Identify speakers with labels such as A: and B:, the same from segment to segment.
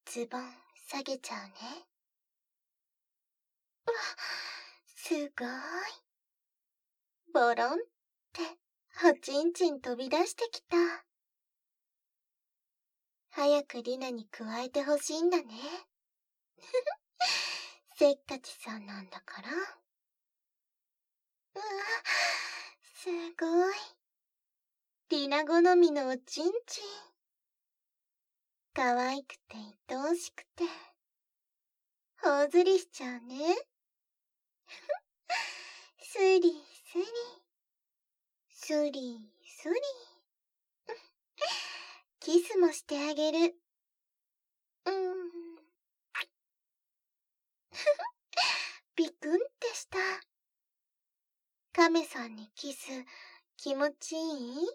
A: ズボン下げちゃうね。わ、すごーい。ボロンっておちんちん飛び出してきた。早くリナに加えてほしいんだね。せっかちさんなんだから。うわ、すごい。リナ好みのおちんちん。可愛くて愛おしくて、頬ずりしちゃうね。スリスリ、スリスリ。キスもしてあげる。ビクンってした。カメさんにキス、気持ちいい？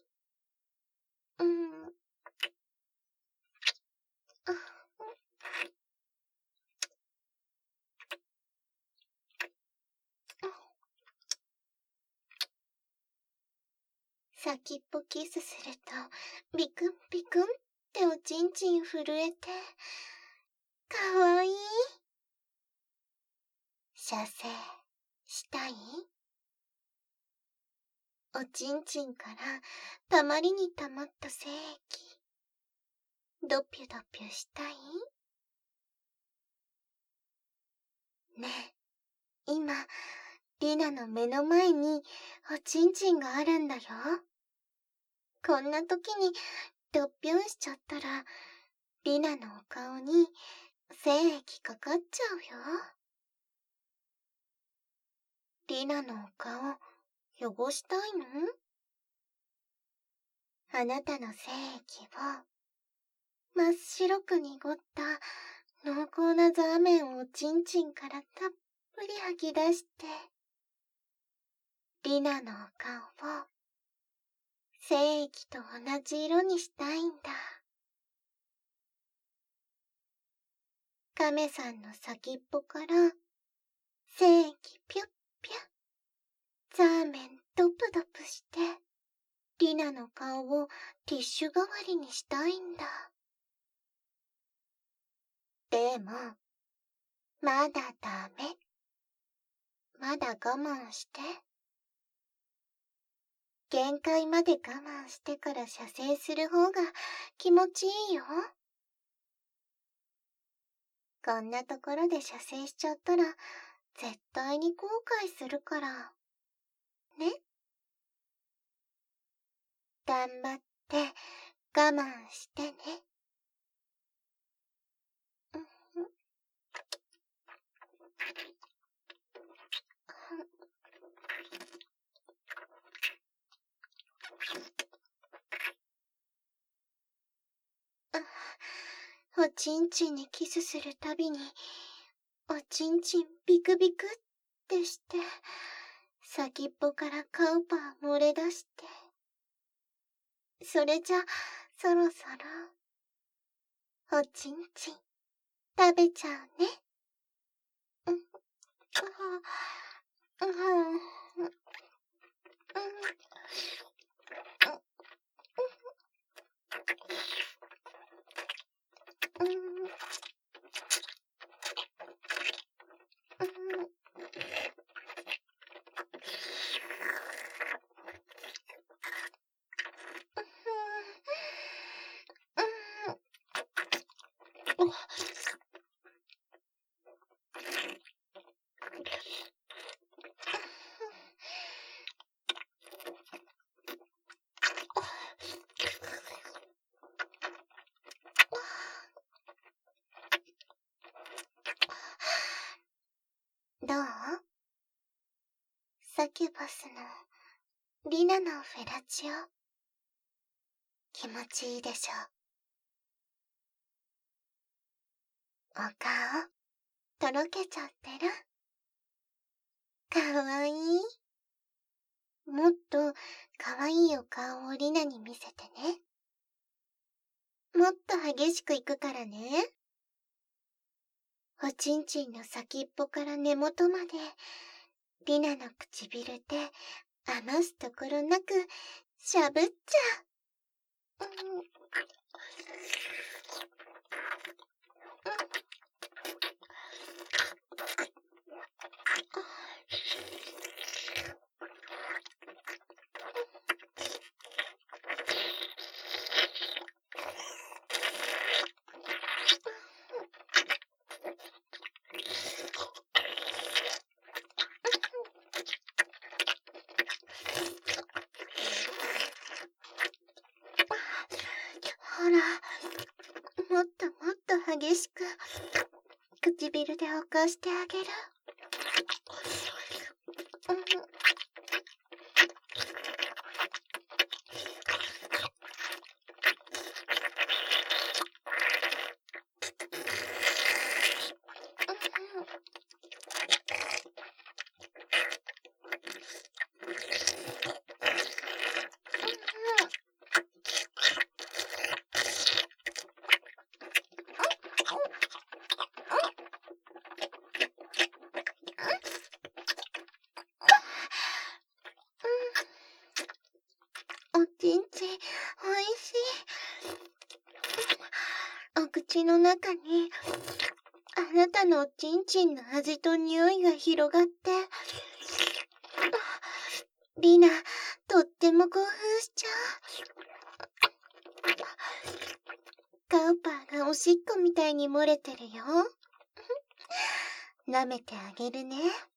A: 先っぽキスすると、ビクンビクンっておちんちん震えて、かわいい。射精、したい？おちんちんからたまりにたまった精液、ドピュドピュしたい？ねえ、今、リナの目の前におちんちんがあるんだよ。こんな時にドッピョンしちゃったら、リナのお顔に精液かかっちゃうよ。リナのお顔、汚したいの？あなたの精液を、真っ白く濁った濃厚なザーメンをおちんちんからたっぷり吐き出して、リナのお顔を、精液と同じ色にしたいんだ。カメさんの先っぽから、精液ピュッピュッ、ザーメンドプドプして、リナの顔をティッシュ代わりにしたいんだ。でも、まだダメ。まだ我慢して。限界まで我慢してから射精する方が気持ちいいよ。こんなところで射精しちゃったら絶対に後悔するから。ね？頑張って我慢してね。おちんちんにキスするたびに、おちんちんビクビクってして、先っぽからカウパー漏れ出して。それじゃ、そろそろ、おちんちん、食べちゃうね。どう？サキュバスのリナのフェラチオ。気持ちいいでしょ？お顔、とろけちゃってる？かわいい？もっとかわいいお顔をリナに見せてね。もっと激しくいくからね。おちんちんの先っぽから根元まで、リナの唇で余すところなくしゃぶっちゃう。 ほら、もっともっと激しく、唇で起こしてあげる。おちんちん、おいしい。お口の中に、あなたのおちんちんの味と匂いが広がって、リナ、とっても興奮しちゃう。カウパーがおしっこみたいに漏れてるよ。舐めてあげるね。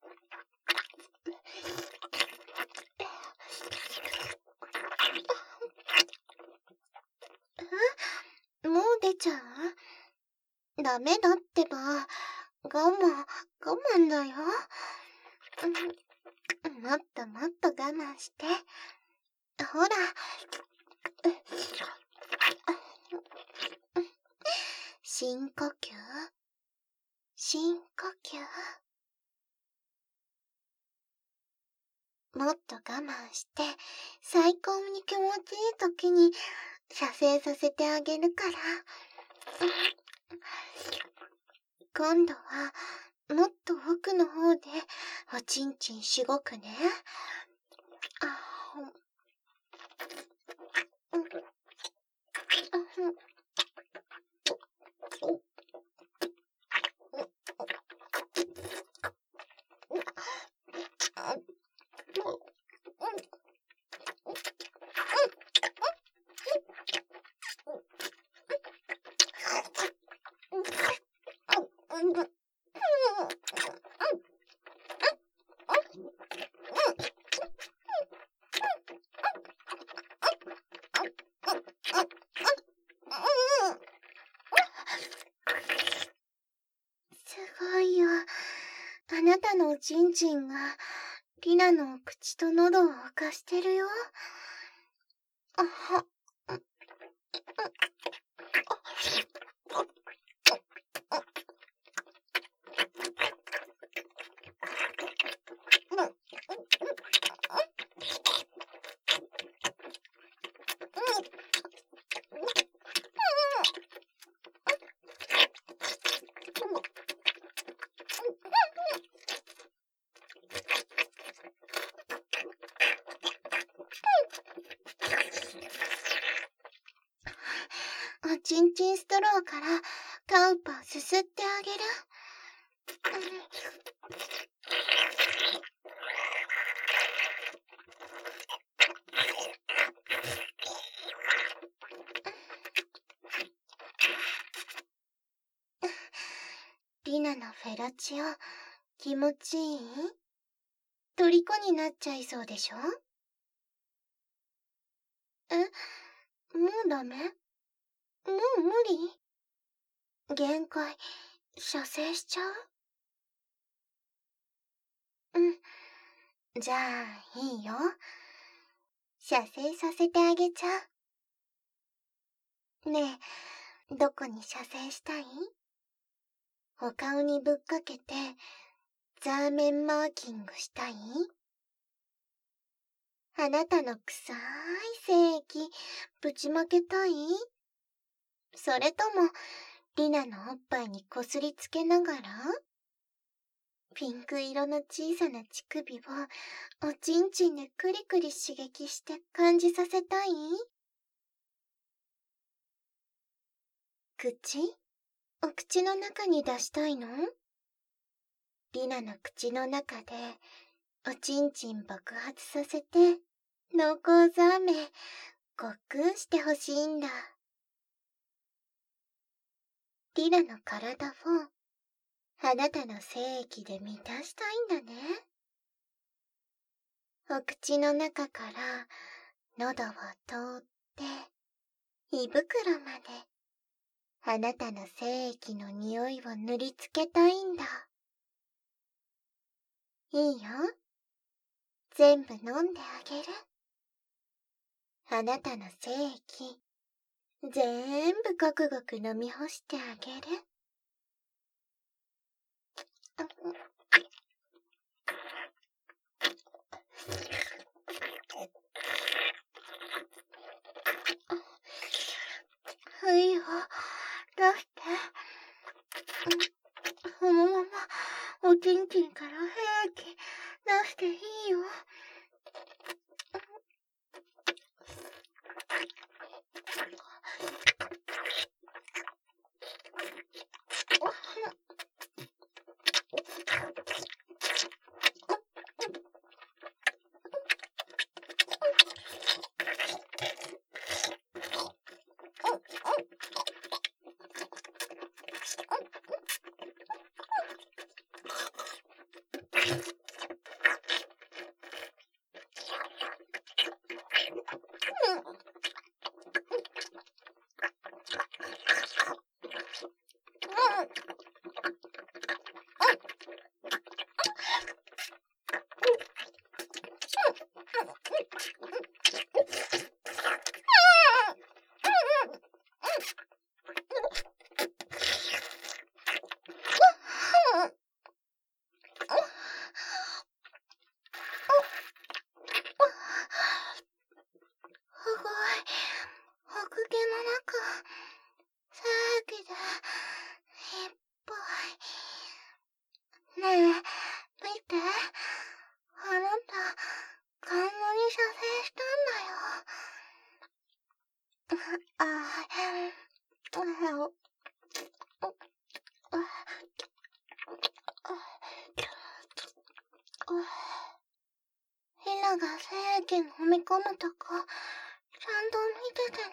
A: もう出ちゃう？ダメだってば。我慢だよ。もっともっと我慢して。ほら。深呼吸。深呼吸。もっと我慢して、最高に気持ちいい時に射精させてあげるから。今度は、もっと奥の方で、おちんちんしごくね。すごいよ。あなたのおちんちんが、リナの口と喉を浮かしてるよ。おちんちんストローからカウパーすすってあげる。リナのフェラチオ、気持ちいい？虜になっちゃいそうでしょ？もうダメ？もう無理？限界、射精しちゃう？じゃあ、いいよ。射精させてあげちゃう。ねえ、どこに射精したい？お顔にぶっかけて、ザーメンマーキングしたい？あなたの臭い精液、ぶちまけたい？それとも、リナのおっぱいにこすりつけながら、ピンク色の小さな乳首を、おちんちんでクリクリ刺激して感じさせたい？お口の中に出したいの？リナの口の中で、おちんちん爆発させて、濃厚ザーメン、ごっくんしてほしいんだ。リナの体を、あなたの精液で満たしたいんだね。お口の中から、喉を通って、 胃袋まで、あなたの精液の匂いを塗りつけたいんだ。いいよ。全部飲んであげる。あなたの精液、全部ごくごく飲み干してあげる。いいよ、出して。そのまま、おちんちんから精液出していいよ。すごい。白毛の中、精液でいっぱい。ねえ、見て。あなた、カンナに射精したんだよ。ヒナが精液飲み込むとこ、ちゃんと見ててね。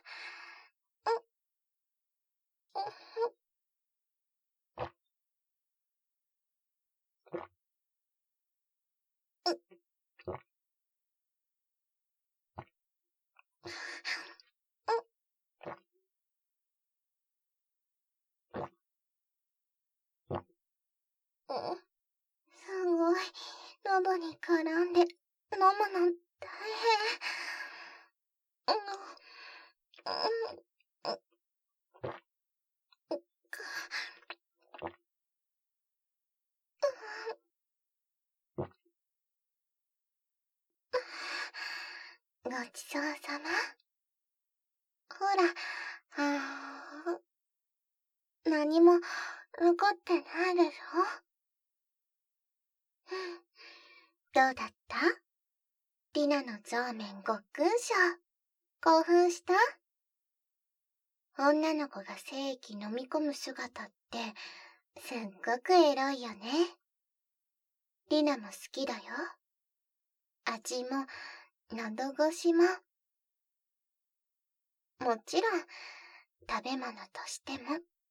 A: すごい。喉に絡んで飲むの大変。ごちそうさま。ほら、何も残ってないでしょ。どうだった？リナのゾーメンごっくん賞。興奮した？女の子が精液飲み込む姿ってすっごくエロいよね。リナも好きだよ。味も喉越しも。もちろん食べ物としても。